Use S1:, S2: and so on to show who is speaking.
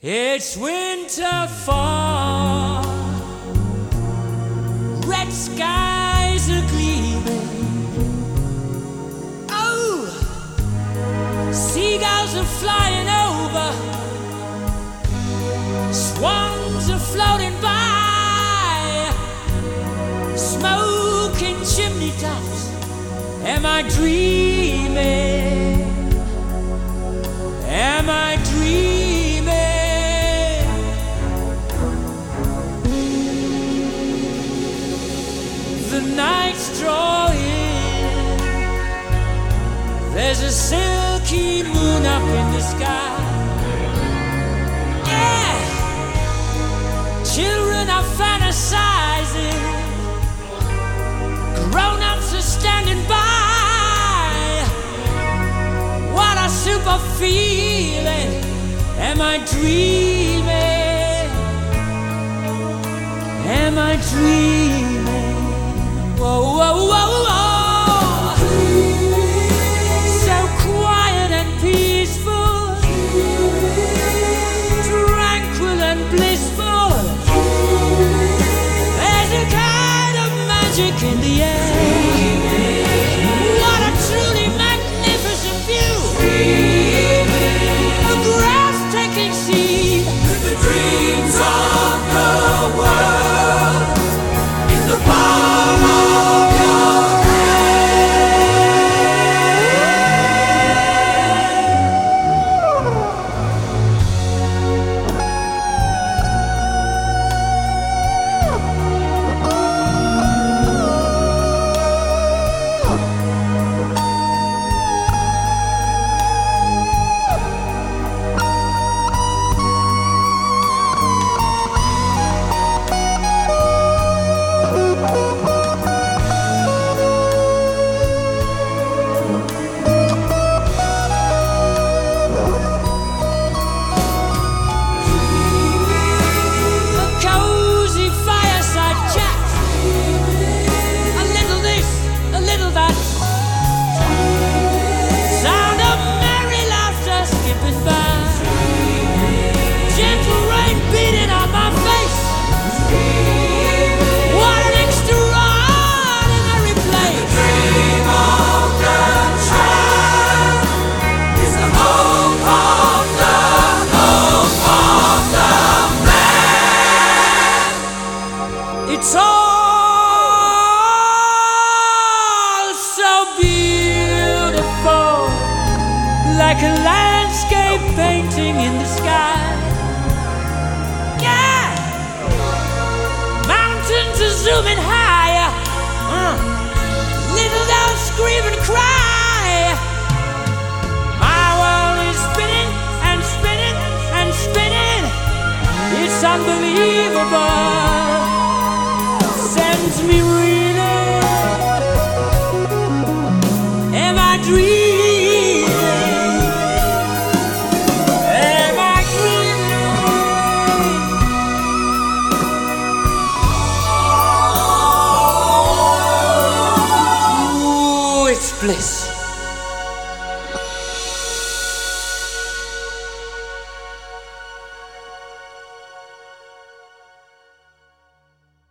S1: It's winter fall, red skies are gleaming. Oh, seagulls are flying over, swans are floating by, smoking chimney tops. Am I dreaming? Am I dreaming? The night's drawing, there's a silky moon up in the sky. Yeah, children are fantasizing, grown-ups are standing by. What a super feeling. Am I dreaming? Am I dreaming? Whoa, whoa, whoa, whoa. So quiet and peaceful, tranquil and blissful. There's a kind of magic in the air. What a truly magnificent view. A breathtaking scene. The dreams of the world in the palm of your it's all so beautiful, like a landscape painting in the sky. Yeah, mountains are zooming higher, little dogs scream and cry. My world is spinning and spinning and spinning. It's unbelievable. Sends me reeling. Am I dreaming? Am I dreaming? Ooh, it's bliss.